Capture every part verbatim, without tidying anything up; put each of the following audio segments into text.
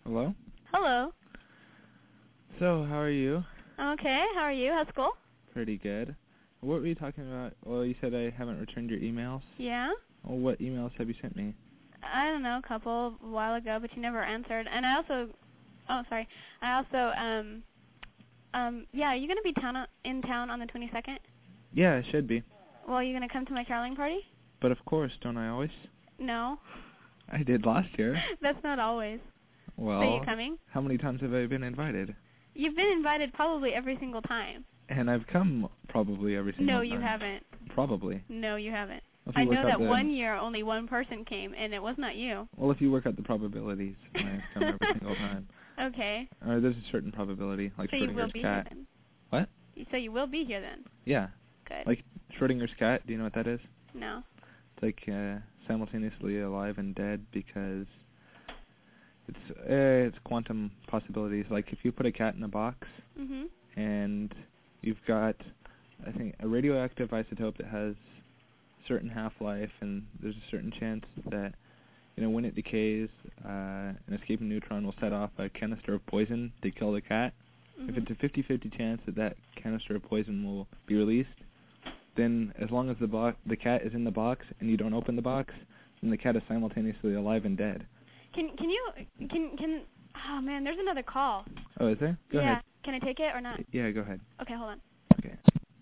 Hello? Hello. So, how are you? Okay, how are you? How's school? Pretty good. What were you talking about? Well, you said I haven't returned your emails. Yeah? Well, what emails have you sent me? I don't know, a couple a while ago, but you never answered. And I also, oh, sorry. I also, um, um, yeah, are you going to be town in town on the twenty-second? Yeah, it should be. Well, are you going to come to my caroling party? But of course, don't I always? No. I did last year. That's not always. Well, So you coming? How many times have I been invited? You've been invited probably every single time. And I've come probably every single No, time. you haven't. Probably. No, you haven't. Well, you I know that the, one year only one person came, and it was not you. Well, if you work out the probabilities, I come every single time. Okay. Or there's a certain probability, like so Schrodinger's you will be cat. Here then. What? So you will be here then. Yeah. Good. Like Schrodinger's cat, do you know what that is? No. It's like uh, simultaneously alive and dead because it's uh, it's quantum possibilities. Like if you put a cat in a box Mhm. and you've got, I think, a radioactive isotope that has certain half-life, and there's a certain chance that, you know, when it decays, uh, an escaping neutron will set off a canister of poison to kill the cat. Mhm. If it's a fifty fifty chance that that canister of poison will be released, then as long as the bo- the cat is in the box and you don't open the box, then the cat is simultaneously alive and dead. Can can you can can oh man, there's another call. Oh, is there? Go yeah. ahead. Can I take it or not? Yeah, go ahead. Okay, hold on. Okay.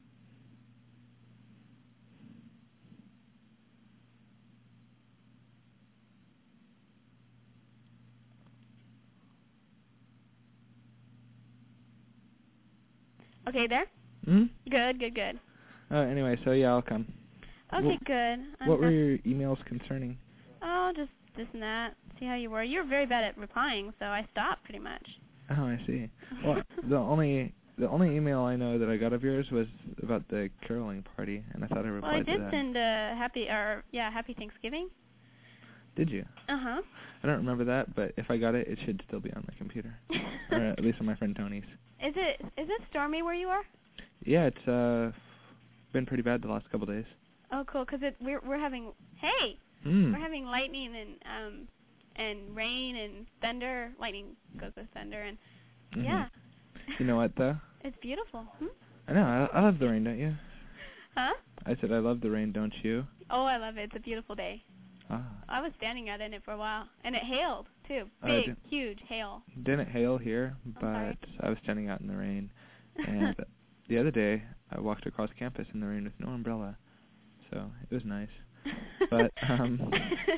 Okay, there? Hmm? Good, good, good. Uh, anyway, so yeah, I'll come. Okay, Well, good. I'm what were your emails concerning? Oh, just this and that. See how you were. You were very bad at replying, so I stopped pretty much. Oh, I see. Well, the only the only email I know that I got of yours was about the caroling party, and I thought I replied well, I did to that. send a happy or yeah, happy Thanksgiving. Did you? Uh huh. I don't remember that, but if I got it, it should still be on my computer, or at least on my friend Tony's. Is it is it stormy where you are? Yeah, it's uh been pretty bad the last couple days. Oh, cool. Cause it we're we're having hey Mm. we're having lightning and um and rain and thunder. Lightning goes with thunder and Mm-hmm. yeah. You know what though? It's beautiful. Hmm? I know. I, I love the rain, don't you? Huh? I said I love the rain, don't you? Oh, I love it. It's a beautiful day. Ah. I was standing out in it for a while, and it hailed too. Uh, Big, did, huge hail. Didn't hail here, I'm but sorry. I was standing out in the rain. And the other day, I walked across campus in the rain with no umbrella, so it was nice. But um,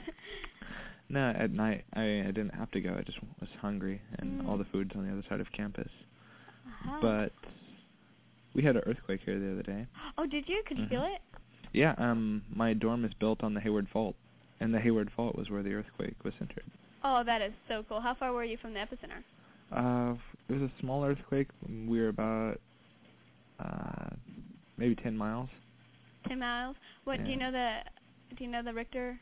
no, at night I, I didn't have to go. I just was hungry, and mm. all the food's on the other side of campus. Uh-huh. But we had an earthquake here the other day. Oh, did you? Could you mm-hmm. feel it? Yeah. Um, my dorm is built on the Hayward Fault, and the Hayward Fault was where the earthquake was centered. Oh, that is so cool. How far were you from the epicenter? Uh, it was a small earthquake. We were about uh, maybe ten miles. Ten miles. What yeah. do you know the? Do you know the Richter?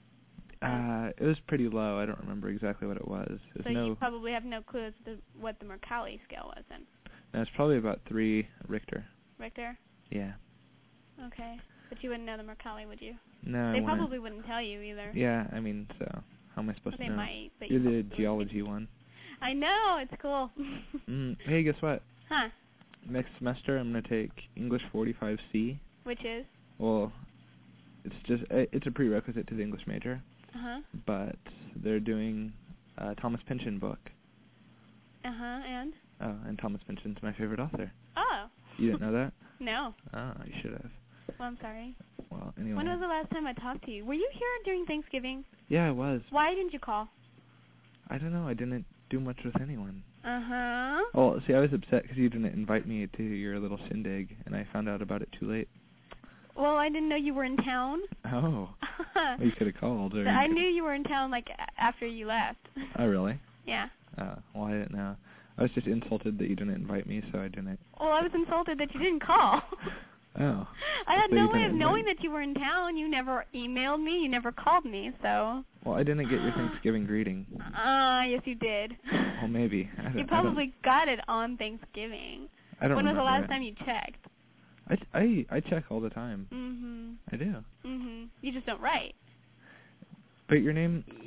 Uh, it was pretty low. I don't remember exactly what it was. There's so no, you probably have no clue as to what the Mercalli scale was then. No, it's probably about three Richter. Richter. Yeah. Okay, but you wouldn't know the Mercalli, would you? No. They I probably wouldn't tell you either. Yeah, I mean, so how am I supposed well, to they know? might, but You're you the geology one. I know, it's cool. mm, hey, guess what? Huh? Next semester I'm going to take English forty-five C. Which is? Well, it's just it's a prerequisite to the English major. Uh-huh. But they're doing a Thomas Pynchon book. Uh-huh, and? Oh, and Thomas Pynchon's my favorite author. Oh. You didn't know that? No. Oh, you should have. Well, I'm sorry. Well, anyway. When was the last time I talked to you? Were you here during Thanksgiving? Yeah, I was. Why didn't you call? I don't know. I didn't do much with anyone. Uh-huh. Oh, see, I was upset because you didn't invite me to your little shindig, and I found out about it too late. Well, I didn't know you were in town. Oh. Well, you could have called. Or I knew you were in town, like, after you left. Oh, really? Yeah. Oh, well, I didn't know. I was just insulted that you didn't invite me, so I didn't. Well, I was insulted that you didn't call. Oh. I had so no way of invite knowing that you were in town. You never emailed me. You never called me, so. Well, I didn't get your Thanksgiving greeting. Ah, uh, yes, you did. Well, maybe. I don't, you probably got it on Thanksgiving. I don't When was the last it. time you checked? I, I, I check all the time. Mm-hmm. I do. Mm-hmm. You just don't write. But your name... Yeah.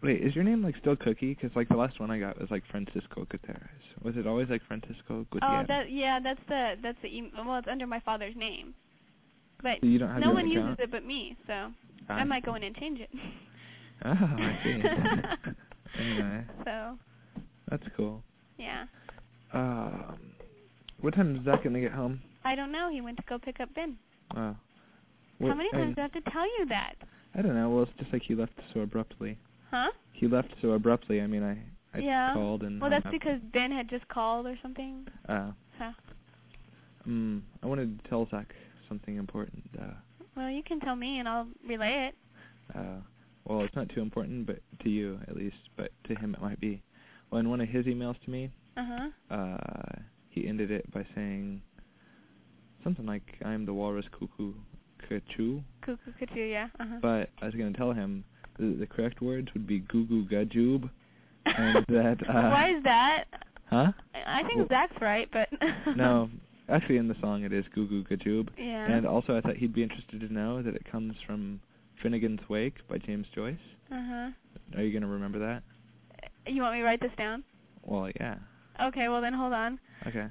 Wait, is your name like still Cookie? Because like the last one I got was like Francisco Gutierrez. Was it always like Francisco Gutierrez? Oh, that yeah, that's the that's the e- well, it's under my father's name, but So you don't have no your one own uses account? it but me, so I I might see. go in and change it. Oh, I see. Anyway, So that's cool. yeah. Um, what time is Zach gonna get home? I don't know. He went to go pick up Ben. Oh. How many times do I have to tell you that? I don't know. Well, it's just like he left so abruptly. Huh? He left so abruptly. I mean, I I yeah. called and. Well, that's up. because Ben had just called or something. Oh. Huh. Um, I wanted to tell Zach something important. Uh. Well, you can tell me and I'll relay it. Uh. Well, it's not too important, but to you at least. But to him, it might be. Well, in one of his emails to me. Uh huh. Uh. He ended it by saying something like, "I'm the walrus cuckoo kachoo." Cuckoo kachoo, yeah. Uh huh. But I was gonna tell him the, the correct words would be goo goo gajoob, and that. Uh, Why is that? Huh? I think well, Zach's right, but. No, actually in the song it is goo goo gajoob. Yeah. And also I thought he'd be interested to know that it comes from Finnegan's Wake by James Joyce. Uh huh. Are you gonna remember that? You want me to write this down? Well, yeah. Okay, well then hold on. Okay.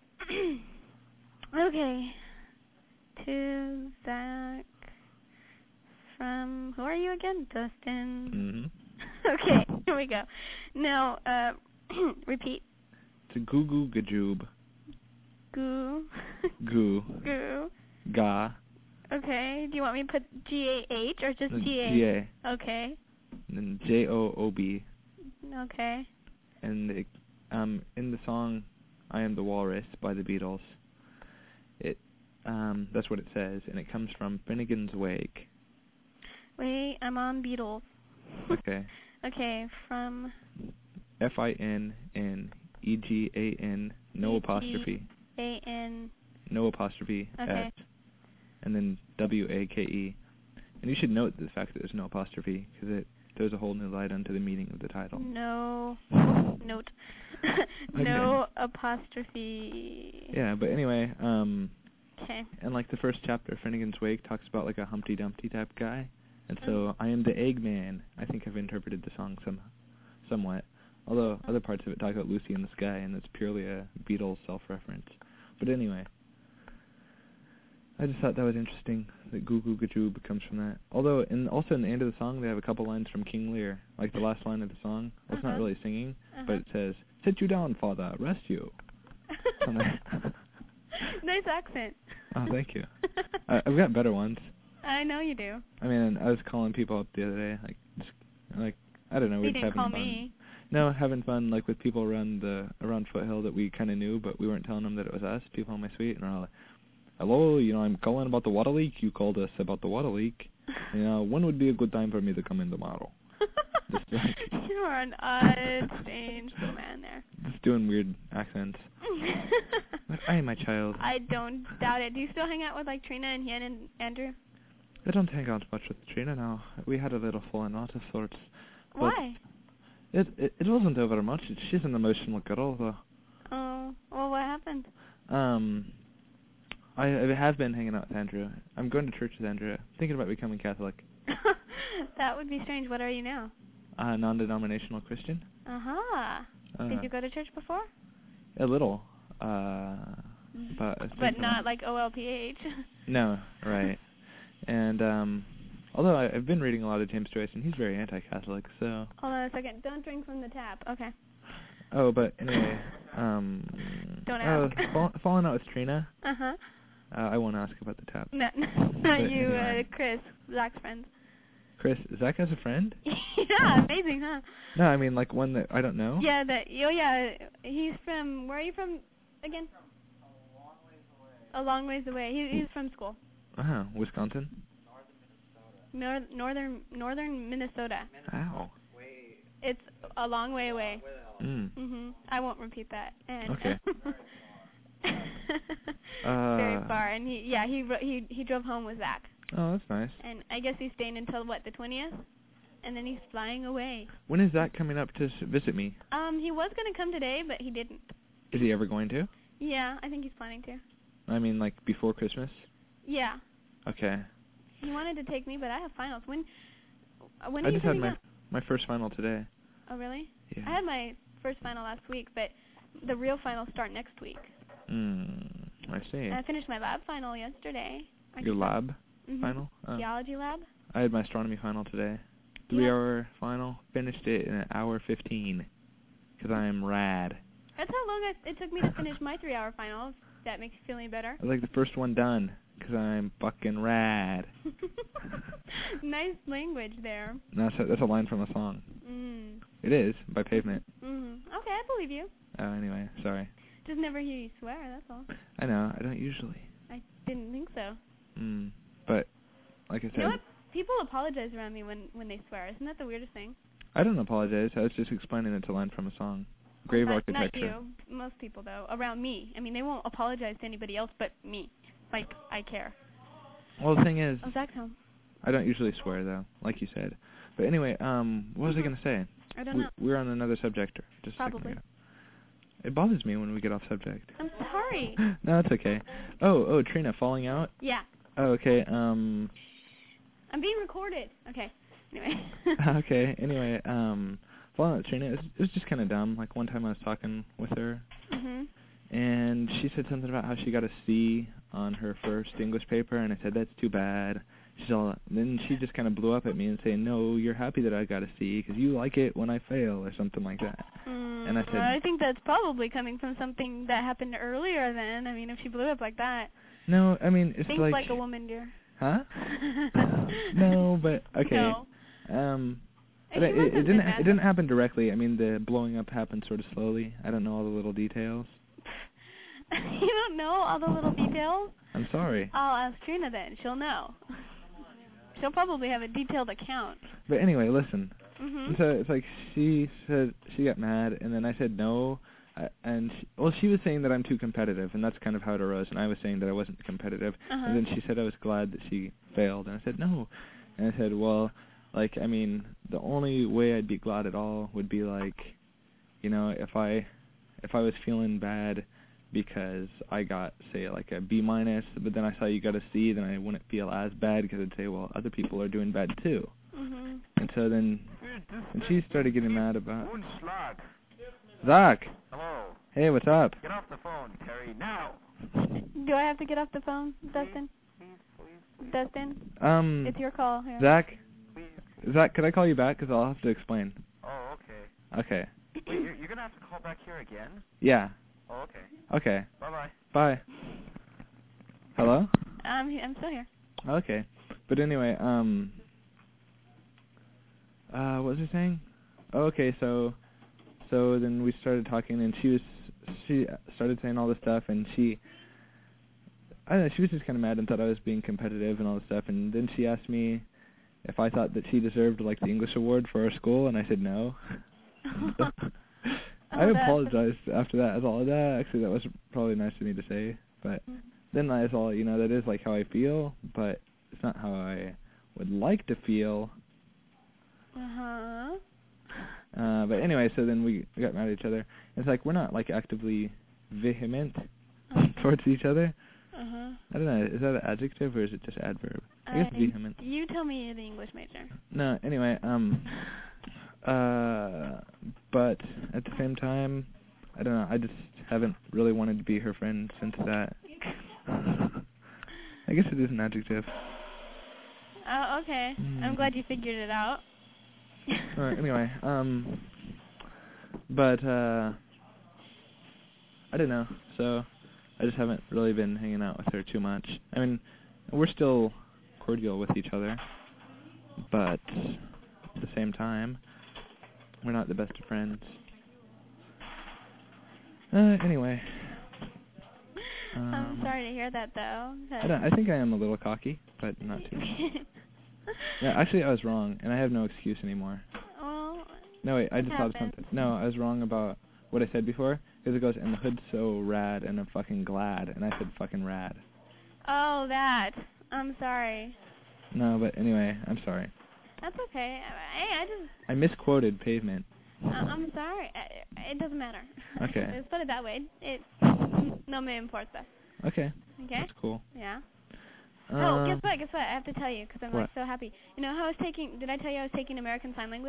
Okay. To Zach from, who are you again? Dustin. Mhm. Okay, here we go. Now, uh, repeat. It's a goo goo gajoob. Goo. Goo. Goo. Ga. Okay. Do you want me to put G A H or just G A? G A. Okay. And then J O O B. Okay. And it, um, in the song "I Am the Walrus" by the Beatles, it um, that's what it says, and it comes from Finnegan's Wake. Wait, I'm on Beatles. Okay. Okay, from. F I N N E G A N, no E G apostrophe. A N. No apostrophe. Okay. S. And then W A K E. And you should note the fact that there's no apostrophe, because it throws a whole new light onto the meaning of the title. No. Note. No apostrophe. Yeah, but anyway, um, okay. and like the first chapter of Finnegan's Wake talks about like a Humpty Dumpty type guy, and so Mm. I am the Eggman. I think I've interpreted the song some, somewhat, although other parts of it talk about Lucy in the Sky, and it's purely a Beatles self-reference. But anyway, I just thought that was interesting that Goo Goo Gajoob comes from that. Although, in also in the end of the song, they have a couple lines from King Lear, like the last line of the song. Well, it's Uh-huh. not really singing, Uh-huh. but it says, "Sit you down, father, rest you." Nice accent. Oh, thank you. I, I've got better ones. I know you do. I mean, I was calling people up the other day, like, just, like I don't know, You we're didn't having call fun. me. No, having fun, like with people around the around Foothill that we kind of knew, but we weren't telling them that it was us. People in my suite, and we're all like, "Hello, you know, I'm calling about the water leak. You called us about the water leak. You know, when would be a good time for me to come in tomorrow?" Just like, you are an odd, strange little man there. just doing weird accents. But I, my child. I don't doubt it. Do you still hang out with like Trina and Hien and Andrew? I don't hang out much with Trina now. We had a little falling out of sorts. Why? It, it it wasn't over much. She's an emotional girl, though. Oh, well, what happened? Um, I, I have been hanging out with Andrew. I'm going to church with Andrew. Thinking about becoming Catholic. That would be strange. What are you now? Uh, non-denominational Christian. Uh-huh. Uh, Did you go to church before? A little. Uh, but I But think not like O L P H. No, right. And um, although I, I've been reading a lot of James Joyce, and he's very anti-Catholic, so. Hold on a second. Don't drink from the tap. Okay. Oh, but anyway, um. Don't oh, ask. fall, falling out with Trina. Uh-huh. Uh, I won't ask about the tap. No, not But you, anyway. uh, Chris, Zach's friend. Chris, Zach has a friend? Yeah, amazing, huh? No, I mean like one that I don't know. Yeah, that. Oh, yeah. He's from. Where are you from again? A long ways away. He, he's from school. Uh-huh, Wisconsin? Nor- northern Northern Minnesota. Ow. It's a long way away. Mm. Mhm. I won't repeat that. And Okay. Very Uh, far, and he yeah he ro- he he drove home with Zach, Oh, that's nice. and I guess he's staying until what, the twentieth, and then he's flying away. When is Zach coming up to s- visit me? Um, he was gonna come today, but he didn't. Is he ever going to? Yeah, I think he's planning to. I mean, like before Christmas? Yeah, Okay. he wanted to take me, but I have finals. When uh, when I are you just had coming my up? my first final today. Oh, really? Yeah. I had my first final last week, but the real finals start next week. Mm, I see. And I finished my lab final yesterday. Your lab mm-hmm. final? Oh. Geology lab. I had my astronomy final today. Three-hour yeah. final. Finished it in an hour fifteen. Because I am rad. That's how long I, it took me to finish my three-hour final. If that makes you feel any better. I was like the first one done. Because I'm fucking rad. Nice language there. No, that's a, that's a line from a song. Mm. It is, by Pavement. Mm. Okay, I believe you. Oh, anyway, sorry. Just never hear you swear, that's all. I know, I don't usually. I didn't think so. Mm, but, like I said... You know what? People apologize around me when, when they swear. Isn't that the weirdest thing? I don't apologize. I was just explaining it's a line from a song. Grave well, not, Architecture. Not you. Most people, though. Around me. I mean, they won't apologize to anybody else but me. Like, I care. Well, the thing is... Oh, Zach's home. I don't usually swear, though, like you said. But anyway, um, what was mm-hmm. I going to say? I don't we, know. We're on another subject. Just Probably. A second ago. It bothers me when we get off subject. I'm sorry. No, it's okay. Oh, oh, Trina, falling out? Yeah. Oh, okay, um... I'm being recorded. Okay. Anyway. okay, anyway, um, falling out, Trina, it was, it was just kind of dumb. Like, one time I was talking with her, mm-hmm. and she said something about how she got a C on her first English paper, and I said, that's too bad. She's all, then she just kind of blew up at me and saying, no, you're happy that I got a C because you like it when I fail or something like that. Mm, and I said, well, I think that's probably coming from something that happened earlier then. I mean, if she blew up like that. No, I mean, it's Think like... like a woman, dear. Huh? No, but, okay. No. Um, but it, it, it didn't it didn't happen directly. I mean, the blowing up happened sort of slowly. I don't know all the little details. You don't know all the little details? I'm sorry. I'll ask Trina then. She'll know. She'll probably have a detailed account. But anyway, listen. Mm-hmm. So it's like she said she got mad, and then I said no. Uh, and she, well, she was saying that I'm too competitive, and that's kind of how it arose. And I was saying that I wasn't competitive. Uh-huh. And then she said I was glad that she failed, and I said no. And I said, well, like I mean, the only way I'd be glad at all would be like, you know, if I, if I was feeling bad because I got, say, like a B minus, but then I saw you got a C, then I wouldn't feel as bad because I'd say, well, other people are doing bad too. Mm-hmm. And so then, and she started getting mad about. Zach. Hello. Hey, what's up? Get off the phone, Terry, now. Do I have to get off the phone, Dustin? Please, please, please. Dustin? Um. It's your call here. Zach. Please. Zach, could I call you back? Because I'll have to explain. Oh, okay. Okay. Wait, you're, you're going to have to call back here again? Yeah. Oh, okay. Okay. Bye-bye. Bye. Hello? Um, I'm still here. Okay. But anyway, um... Uh, what was I saying? Oh, okay, so... So then we started talking, and she was... She started saying all this stuff, and she... I don't know, she was just kind of mad and thought I was being competitive and all this stuff, and then she asked me if I thought that she deserved, like, the English award for our school, and I said no. I Oh, apologized after that. As all that actually, that was probably nice of me to say. But then I saw, you know, that is like how I feel, but it's not how I would like to feel. Uh-huh. Uh, but anyway, so then we got mad at each other. It's like we're not like actively vehement uh-huh. towards each other. Uh-huh. I don't know. Is that an adjective or is it just adverb? I guess uh, vehement. You tell me you're the English major. No. Anyway, um. Uh, but at the same time, I don't know, I just haven't really wanted to be her friend since that. I guess it is an adjective. Oh, okay. Mm. I'm glad you figured it out. Alright, anyway, um, but, uh, I don't know, so I just haven't really been hanging out with her too much. I mean, we're still cordial with each other, but at the same time, we're not the best of friends. Uh, anyway. Um, I'm sorry to hear that, though. I, don't, I think I am a little cocky, but not too much. Yeah, actually, I was wrong, and I have no excuse anymore. Well, no, wait, I just happened. thought of something. No, I was wrong about what I said before, because it goes, and the hood's so rad, and I'm fucking glad, and I said fucking rad. Oh, that. I'm sorry. No, but anyway, I'm sorry. That's okay. Hey, I just... I misquoted Pavement. Uh, I'm sorry. It doesn't matter. Okay. Let's put it that way. It no me importa. Okay. Okay. That's cool. Yeah. Uh, oh, guess what? Guess what? I have to tell you because I'm what? like so happy. You know how I was taking? Did I tell you I was taking American Sign Language?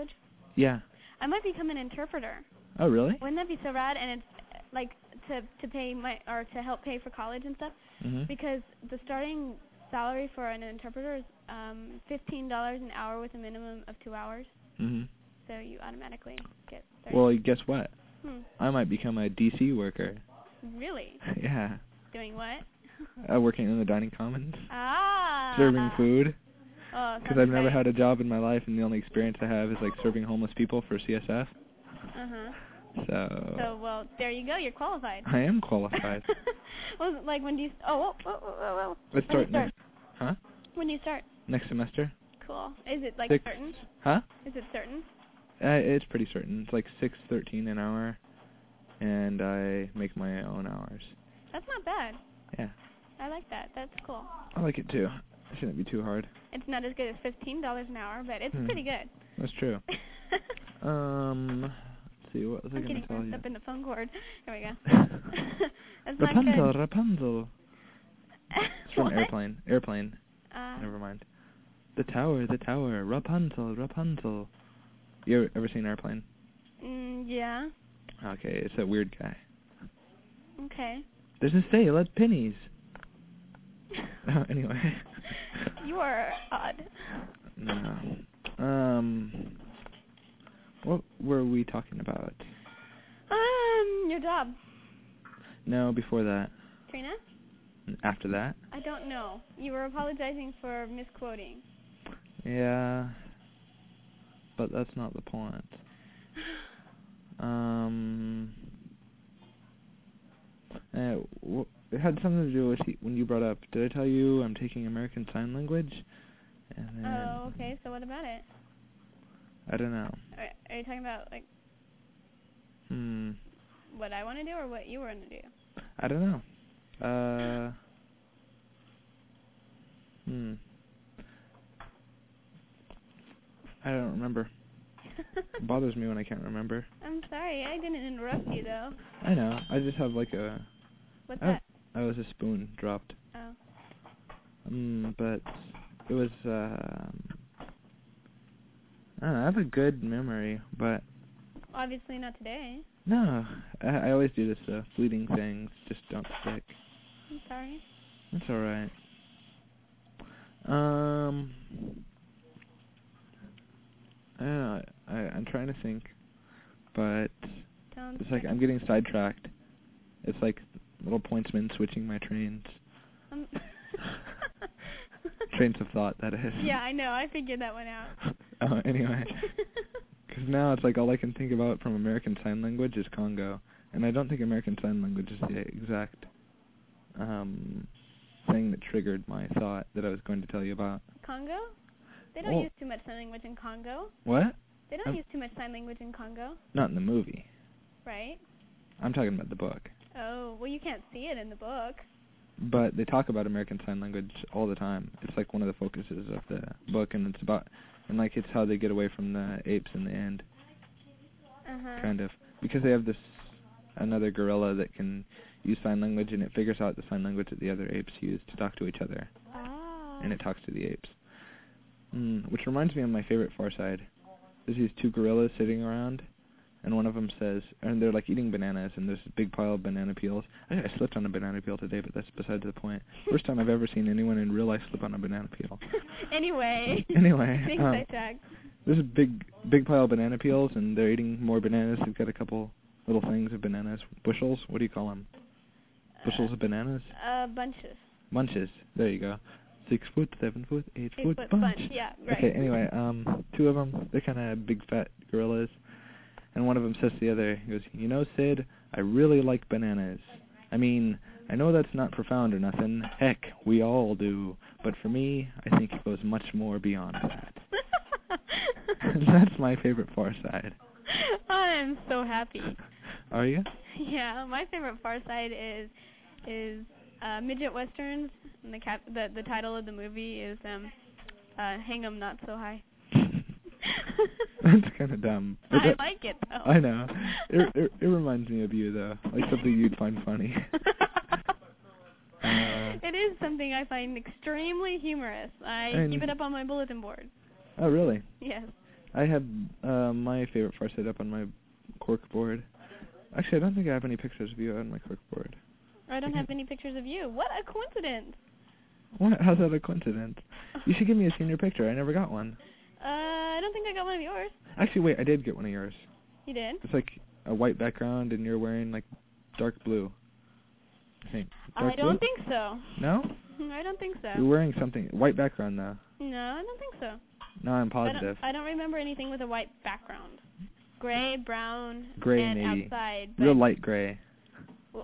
Yeah. I might become an interpreter. Oh, really? Wouldn't that be so rad? And it's like to to pay my or to help pay for college and stuff. Mhm. Because the starting salary for an interpreter is um fifteen dollars an hour with a minimum of two hours. Mhm. So you automatically get thirty. Well, guess what? Hmm. I might become a D C worker. Really? Yeah. Doing what? Uh, working in the dining commons. Ah. Serving food. Oh, Because I've never had a job in my life, and the only experience I have is like serving homeless people for C S F. Uh huh. So. So well, there you go. You're qualified. I am qualified. Well, like when do you? Oh, oh, oh, oh, oh. Let's When do start, you start next. Huh? When do you start? Next semester. Cool. Is it like Six. certain? Huh? Is it certain? Uh, it's pretty certain. It's like six thirteen an hour, and I make my own hours. That's not bad. Yeah. I like that. That's cool. I like it too. It shouldn't be too hard. It's not as good as fifteen dollars an hour, but it's Hmm. pretty good. That's true. um, let's see, what was I I'm going getting to tell messed you? up in the phone cord. Here we go. That's not Rapunzel, good. Rapunzel. It's from What? Airplane. Airplane. Uh, Never mind. The tower, the tower. Rapunzel, Rapunzel. You ever, ever seen Airplane? mm, yeah. Okay, it's that weird guy. Okay. There's a sale at Penny's. Oh, anyway. You are odd. No. Um, what were we talking about? Um, your job. No, before that. Trina? After that? I don't know. You were apologizing for misquoting. Yeah. But that's not the point. Um. Uh, w- it had something to do with when you brought up. Did I tell you I'm taking American Sign Language? And then, Oh, okay. So what about it? I don't know. Are, are you talking about like Hmm. what I want to do or what you want to do? I don't know. Uh. Hmm. I don't remember. It bothers me when I can't remember. I'm sorry. I didn't interrupt you though. I know. I just have like a. What's I, that? I was a spoon dropped. Oh. Um, but it was. Um, I don't know. I have a good memory, but Obviously not today. no. I, I always do this. Uh, fleeting things just don't stick. I'm sorry. That's all right. Um. I don't know. I, I'm trying to think, but Don't it's like say- I'm getting sidetracked. It's like little pointsmen switching my trains. Um, Trains of thought, that is. Yeah, I know. I figured that one out. Oh, anyway. Because now it's like all I can think about from American Sign Language is Congo. And I don't think American Sign Language is the exact um, thing that triggered my thought that I was going to tell you about. Congo? They don't Well- use too much sign language in Congo. What? They don't Um, use too much sign language in Congo, Not in the movie. right? I'm talking about the book. Oh, well, you can't see it in the book. But they talk about American Sign Language all the time. It's like one of the focuses of the book, and it's about, and like it's how they get away from the apes in the end, Uh-huh. kind of. Because they have this, another gorilla that can use sign language, and it figures out the sign language that the other apes use to talk to each other. Oh. And it talks to the apes. Mm, which reminds me of my favorite Far Side. There's these two gorillas sitting around, and one of them says, and they're like eating bananas, and there's a big pile of banana peels. I, I slipped on a banana peel today, but that's beside the point. First time I've ever seen anyone in real life slip on a banana peel. Anyway. Anyway, Things um, I checked. There's a big, big pile of banana peels, and they're eating more bananas. They've got a couple little things of bananas. Bushels? What do you call them? Bushels uh, of bananas? Uh, bunches. Bunches. There you go. Six foot, seven foot, eight, Eight foot, foot bunch. bunch, yeah, right. Okay, anyway, um, two of them, they're kind of big fat gorillas. And one of them says to the other, he goes, you know, Sid, I really like bananas. I mean, I know that's not profound or nothing. Heck, we all do. But for me, I think it goes much more beyond that. That's my favorite Far Side. I'm so happy. Are you? Yeah, my favorite Far Side is is uh, midget westerns, and the cap the the title of the movie is um uh Hang 'em Not So High. That's kind of dumb. But I that, like it though. I know. It, it it reminds me of you though, like something you'd find funny. uh, It is something I find extremely humorous. I And- keep it up on my bulletin board. oh really? Yes. I have uh, my favorite Farsight up on my corkboard. Actually, I don't think I have any pictures of you on my corkboard. I don't have any pictures of you. What a coincidence. What? How's that a coincidence? You should give me a senior picture. I never got one. Uh, I don't think I got one of yours. Actually, wait, I did get one of yours. You did? It's like a white background, and you're wearing like dark blue. I think. Dark I don't blue? think so. No? I don't think so. You're wearing something white background though. No, I don't think so. No, I'm I positive. don't, I don't remember anything with a white background. Gray, brown, Gray, and maybe. outside. Real light gray. Well,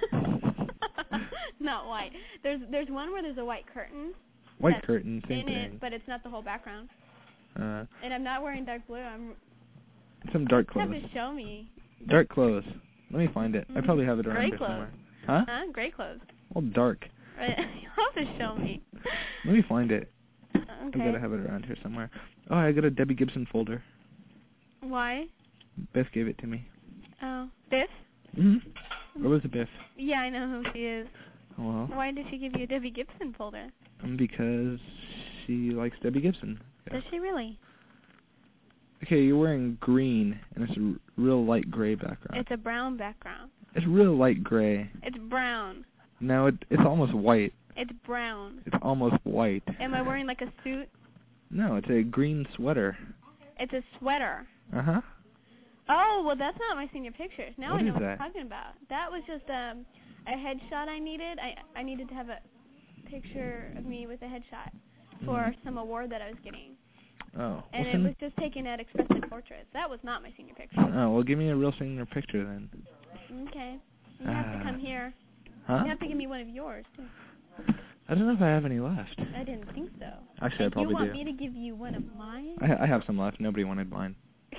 not white. There's there's one where there's a white curtain. White that's curtain, same in thing. it, but it's not the whole background. Uh, And I'm not wearing dark blue. I'm. some dark You have clothes. to show me. Dark clothes. Let me find it. I probably have it around Gray here clothes. somewhere. Huh? Huh? Gray clothes. Well, dark. Right. You have to show me. Let me find it. Okay. I've got to have it around here somewhere. Oh, I got a Debbie Gibson folder. Why? Biff gave it to me. Oh, Biff? Mm-hmm. Where was the Biff? Yeah, I know who she is. Oh, well. Why did she give you a Debbie Gibson folder? Um, because she likes Debbie Gibson. Yeah. Does she really? Okay, you're wearing green, and it's a r real light gray background. It's a brown background. It's real light gray. It's brown. No, it, it's almost white. It's brown. It's almost white. Am I wearing like a suit? No, it's a green sweater. It's a sweater. Uh-huh. Oh, well, that's not my senior pictures. Now What I know is what that? you're talking about. That was just um, a headshot I needed. I I needed to have a picture of me with a headshot for Mm. some award that I was getting. Oh. And well, it send- was just taken at Expressive Portraits. That was not my senior picture. Oh, well, give me a real senior picture then. Okay. You have to Uh, come here. Huh? You have to give me one of yours, too. I don't know if I have any left. I didn't think so. Actually, I And probably you want do. me to give you one of mine? I, I have some left. Nobody wanted mine.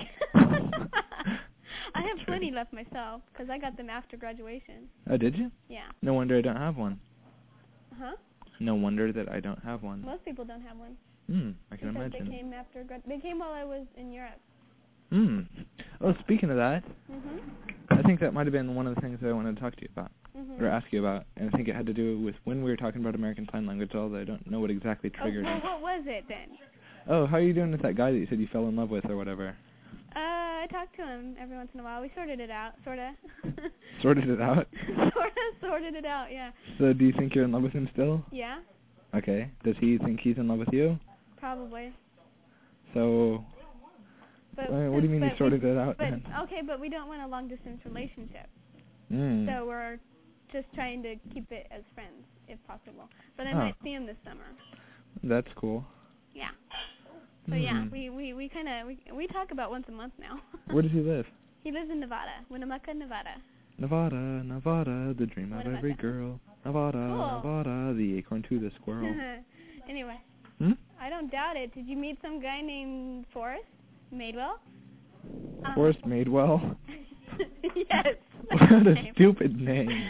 I have That's plenty right. left myself, because I got them after graduation. Oh, did you? Yeah. No wonder I don't have one. Huh? No wonder that I don't have one. Most people don't have one. Hmm, I can Because imagine. they came after grad- they came while I was in Europe. Hmm. Oh, speaking of that, Mhm. I think that might have been one of the things that I wanted to talk to you about, Mhm. or ask you about, and I think it had to do with when we were talking about American Sign Language, although I don't know what exactly Oh, triggered well, it. what was it then? Oh, how are you doing with that guy that you said you fell in love with or whatever? Uh, I talk to him every once in a while. We sorted it out, sorta. Sorted it out? sorta sorted it out, yeah. So do you think you're in love with him still? Yeah, Okay. Does he think he's in love with you? probably. So, But uh, what do you mean you but sorted we, it out But then? okay, but we don't want a long distance relationship. Mm. So we're just trying to keep it as friends, if possible. But I Oh. might see him this summer. That's cool. Yeah. So yeah, Mm. we we we kind of we we talk about once a month now. Where does he live? He lives in Nevada, Winnemucca, Nevada. Nevada, Nevada, the dream of Winnemucca. every girl. Nevada, Cool. Nevada, the acorn to the squirrel. Anyway, Hmm? I don't doubt it. Did you meet some guy named Forrest Madewell? Uh-huh. Forrest Madewell? Yes. What a Name. stupid name.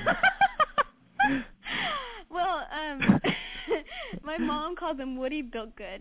Well, um, my mom called him Woody Built-Good.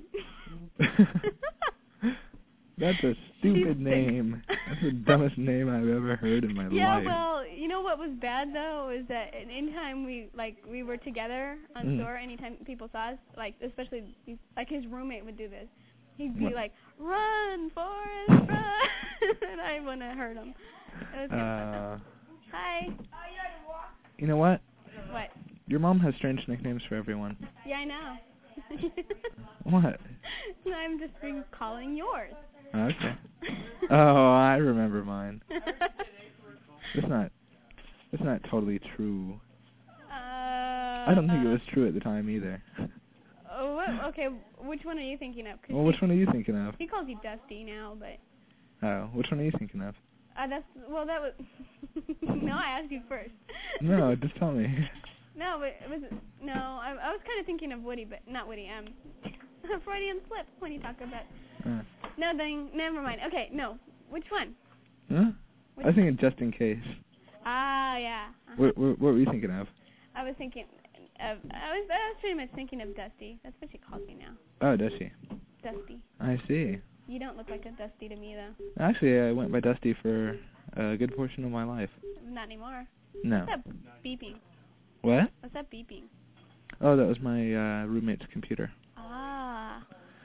That's a stupid She's name. sick. That's the dumbest name I've ever heard in my Yeah, life. well, you know what was bad though is that anytime we like we were together on Mm. tour, anytime people saw us, like especially these, like his roommate would do this. He'd be What? like, "Run, Forrest, run!" and I want to hurt him. It was kind of fun. Uh, Hi. you know what? What? Your mom has strange nicknames for everyone. Yeah, I know. What? No, I'm just recalling yours. Okay. Oh, I remember mine. It's not. It's not totally true. Uh, I don't think it was true at the time either. Oh, what, okay, which one are you thinking of? 'Cause Well, which one are you thinking of? he calls you Dusty now, but Oh, which one are you thinking of? uh, that's well, that was. No, I asked you first. No, just tell me. No, but it was no. I, I was kind of thinking of Woody, but not Woody. Um, Freudian slip when you talk about. Uh, No, then never mind. Okay, no. Which one? huh? Which I was thinking just in case. Ah, yeah. Uh-huh. What, what, what were you thinking of? I was thinking of. I was. I was pretty much thinking of Dusty. That's what she calls me now. Oh, does she? Dusty. I see. You don't look like a Dusty to me though. Actually, I went by Dusty for a good portion of my life. Not anymore. No. What's that beeping? What? What's that beeping? Oh, that was my uh, roommate's computer. Ah.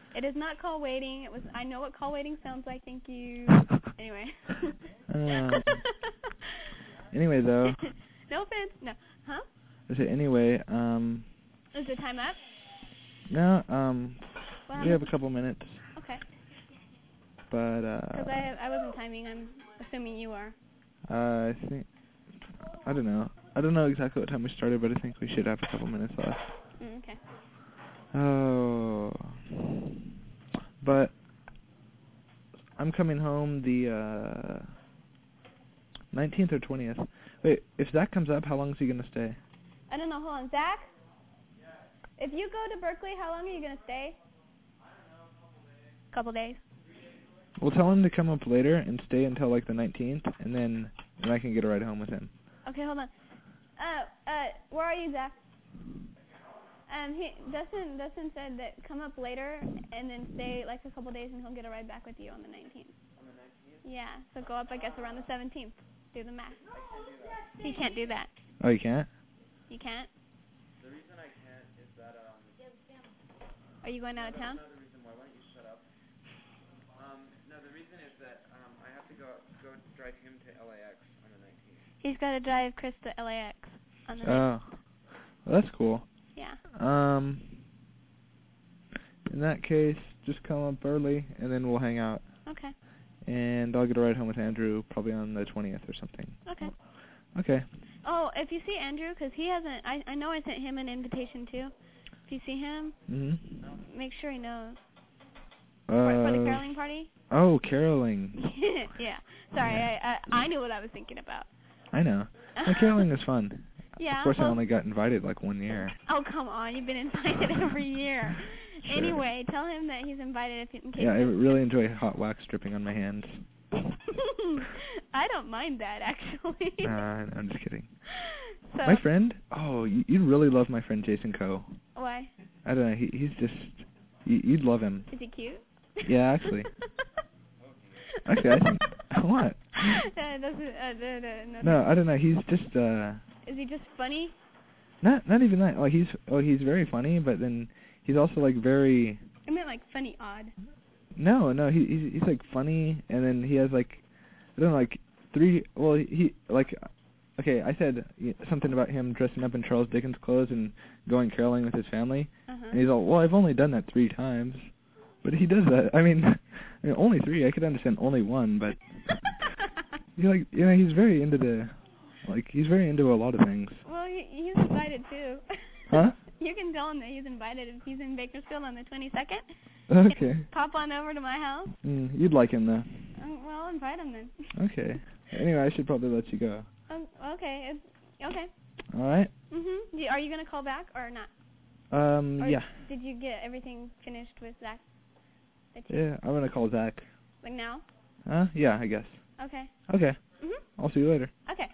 It is not call waiting. It was. I know what call waiting sounds like. Thank you. Anyway. um, anyway, though. No offense. No. Huh? I said anyway. Um. Is the time up? No. Um. Well, we have a couple minutes. Okay. But uh. Because I I wasn't timing. I'm assuming you are. Uh, I think. I don't know. I don't know exactly what time we started, but I think we should have a couple minutes left. Mm, okay. Oh. But I'm coming home the uh nineteenth or twentieth. Wait, if Zach comes up, how long is he going to stay? I don't know. Hold on. Zach? If you go to Berkeley, how long are you going to stay? I don't know. A couple days. We'll tell him to come up later and stay until like the nineteenth, and then, then I can get a ride home with him. Okay, hold on. Uh, uh, where are you, Zach? Um, he, Dustin, Dustin said that come up later and then stay like a couple days and he'll get a ride back with you on the nineteenth. On the nineteenth? Yeah, so go up, I guess, around the seventeenth. Do the math. I can't do that. You can't do that. Oh, you can't? You can't? The reason I can't is that, um... Are you going out of town? Another reason why. Why don't you shut up? Um, no, the reason is that, um, I have to go, go drive him to L A X on the nineteenth. He's got to drive Chris to L A X on the Oh. nineteenth. Well, that's cool. Yeah. Um, in that case, just come up early, and then we'll hang out. Okay. And I'll get a ride home with Andrew probably on the twentieth or something. Okay. Okay. Oh, if you see Andrew, because he hasn't, I, I know I sent him an invitation too. If you see him, Mm-hmm. make sure he knows. Uh, for, for the caroling party? Oh, caroling. Yeah. Sorry, I, I I knew what I was thinking about. I know. Well, caroling is fun. Yeah. Of course, well, I only got invited like one year. Oh, come on. You've been invited every year. Sure. Anyway, tell him that he's invited if in case. Yeah, I really enjoy hot wax dripping on my hands. I don't mind that, actually. uh, I'm just kidding. So, My friend? Oh, you, you'd really love my friend Jason Coe. Why? I don't know. He, he's just... You, you'd love him. Is he cute? Yeah, actually. Actually, I think... What? Uh, doesn't, uh, no, no, no, No, I don't know. He's just... uh Is he just funny? Not not even that. Like, he's... Oh, he's very funny, but then he's also, like, very... I meant, like, funny odd. No, no, he, he's, he's, like, funny, and then he has, like... I don't know, like, three... Well, he... Like... Okay, I said something about him dressing up in Charles Dickens clothes and going caroling with his family. Uh-huh. And he's all, well, I've only done that three times. But he does that. I mean, I mean only three. I could understand only one, but... you like, you know, he's very into the... Like, he's very into a lot of things. Well, he, he's invited, too. Huh? You can tell him that he's invited if he's in Bakersfield on the twenty-second. Okay. Pop on over to my house. Mm, you'd like him, though. Um, well, invite him then. Okay. Anyway, I should probably let you go. Um, okay. It's, okay. All right? Mm-hmm. Are you going to call back or not? Um, Or yeah. did you get everything finished with Zach? That you- Yeah, I'm going to call Zach. Like now? Huh? Yeah, I guess. Okay. Okay. Mm-hmm. I'll see you later. Okay.